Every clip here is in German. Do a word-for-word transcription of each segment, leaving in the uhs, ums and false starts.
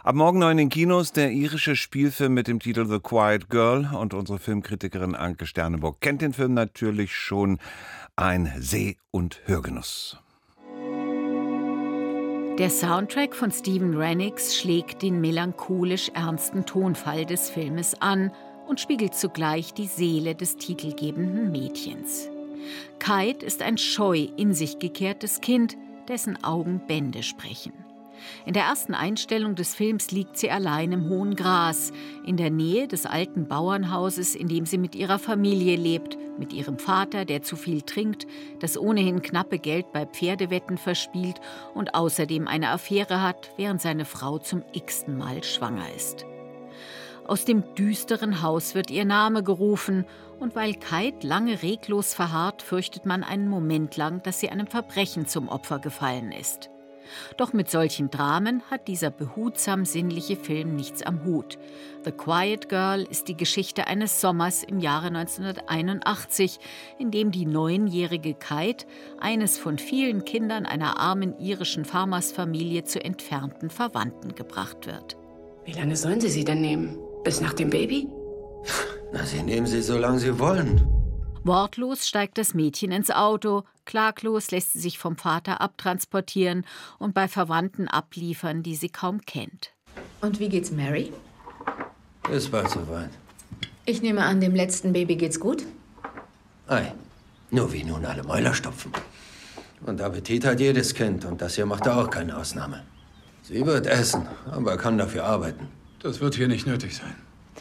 Ab morgen neu in den Kinos der irische Spielfilm mit dem Titel The Quiet Girl. Und unsere Filmkritikerin Anke Sterneburg kennt den Film natürlich schon. Ein Seh- und Hörgenuss. Der Soundtrack von Stephen Rennicks schlägt den melancholisch ernsten Tonfall des Filmes an und spiegelt zugleich die Seele des titelgebenden Mädchens. Kite ist ein scheu in sich gekehrtes Kind, dessen Augen Bände sprechen. In der ersten Einstellung des Films liegt sie allein im hohen Gras, in der Nähe des alten Bauernhauses, in dem sie mit ihrer Familie lebt, mit ihrem Vater, der zu viel trinkt, das ohnehin knappe Geld bei Pferdewetten verspielt und außerdem eine Affäre hat, während seine Frau zum x-ten Mal schwanger ist. Aus dem düsteren Haus wird ihr Name gerufen, und weil Kite lange reglos verharrt, fürchtet man einen Moment lang, dass sie einem Verbrechen zum Opfer gefallen ist. Doch mit solchen Dramen hat dieser behutsam sinnliche Film nichts am Hut. The Quiet Girl ist die Geschichte eines Sommers im Jahre neunzehnhunderteinundachtzig, in dem die neunjährige Kite, eines von vielen Kindern einer armen irischen Farmersfamilie, zu entfernten Verwandten gebracht wird. Wie lange sollen Sie sie denn nehmen? Bis nach dem Baby? Na, Sie nehmen sie, solange Sie wollen. Wortlos steigt das Mädchen ins Auto, klaglos lässt sie sich vom Vater abtransportieren und bei Verwandten abliefern, die sie kaum kennt. Und wie geht's Mary? Ist bald soweit. Ich nehme an, dem letzten Baby geht's gut? Ei, nur wie nun alle Mäuler stopfen. Und Appetit hat jedes Kind, und das hier macht da auch keine Ausnahme. Sie wird essen, aber kann dafür arbeiten. Das wird hier nicht nötig sein.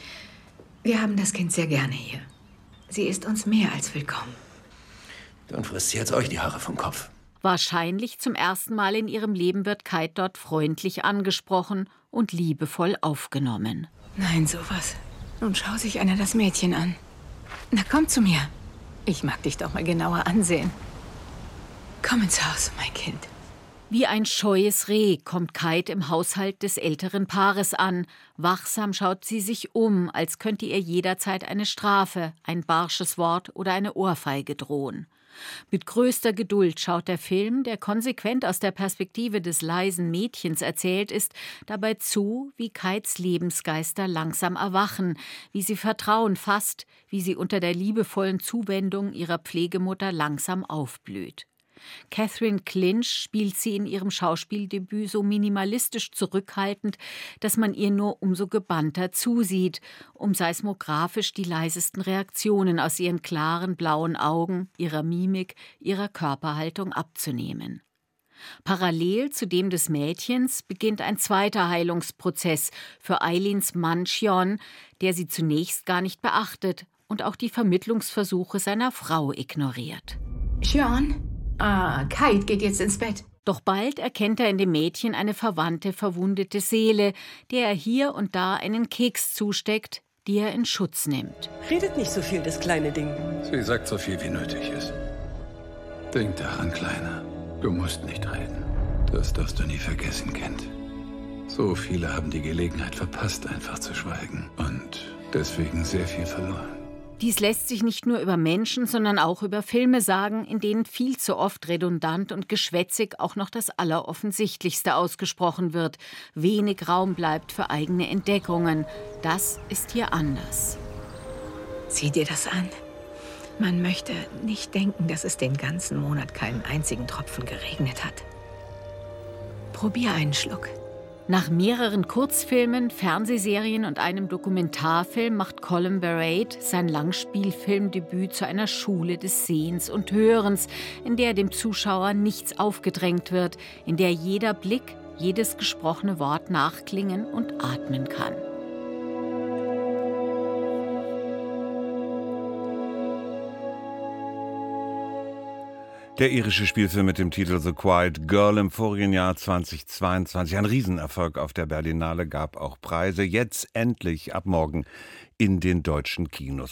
Wir haben das Kind sehr gerne hier. Sie ist uns mehr als willkommen. Dann frisst sie jetzt euch die Haare vom Kopf. Wahrscheinlich zum ersten Mal in ihrem Leben wird Kite dort freundlich angesprochen und liebevoll aufgenommen. Nein, sowas. Nun schau sich einer das Mädchen an. Na, komm zu mir. Ich mag dich doch mal genauer ansehen. Komm ins Haus, mein Kind. Wie ein scheues Reh kommt Kite im Haushalt des älteren Paares an. Wachsam schaut sie sich um, als könnte ihr jederzeit eine Strafe, ein barsches Wort oder eine Ohrfeige drohen. Mit größter Geduld schaut der Film, der konsequent aus der Perspektive des leisen Mädchens erzählt ist, dabei zu, wie Kites Lebensgeister langsam erwachen, wie sie Vertrauen fasst, wie sie unter der liebevollen Zuwendung ihrer Pflegemutter langsam aufblüht. Catherine Clinch spielt sie in ihrem Schauspieldebüt so minimalistisch zurückhaltend, dass man ihr nur umso gebannter zusieht, um seismografisch die leisesten Reaktionen aus ihren klaren blauen Augen, ihrer Mimik, ihrer Körperhaltung abzunehmen. Parallel zu dem des Mädchens beginnt ein zweiter Heilungsprozess für Eileens Mann Sion, der sie zunächst gar nicht beachtet und auch die Vermittlungsversuche seiner Frau ignoriert. Sion? Ah, Kite geht jetzt ins Bett. Doch bald erkennt er in dem Mädchen eine verwandte, verwundete Seele, der er hier und da einen Keks zusteckt, die er in Schutz nimmt. Redet nicht so viel, das kleine Ding. Sie sagt so viel, wie nötig ist. Denk daran, Kleiner. Du musst nicht reden. Das darfst du nie vergessen, Kind. So viele haben die Gelegenheit verpasst, einfach zu schweigen. Und deswegen sehr viel verloren. Dies lässt sich nicht nur über Menschen, sondern auch über Filme sagen, in denen viel zu oft redundant und geschwätzig auch noch das Alleroffensichtlichste ausgesprochen wird. Wenig Raum bleibt für eigene Entdeckungen. Das ist hier anders. Sieh dir das an. Man möchte nicht denken, dass es den ganzen Monat keinen einzigen Tropfen geregnet hat. Probier einen Schluck. Nach mehreren Kurzfilmen, Fernsehserien und einem Dokumentarfilm macht Colin Barrett sein Langspielfilmdebüt zu einer Schule des Sehens und Hörens, in der dem Zuschauer nichts aufgedrängt wird, in der jeder Blick, jedes gesprochene Wort nachklingen und atmen kann. Der irische Spielfilm mit dem Titel The Quiet Girl im vorigen Jahr zweitausendzweiundzwanzig. Ein Riesenerfolg auf der Berlinale, gab auch Preise. Jetzt endlich ab morgen in den deutschen Kinos.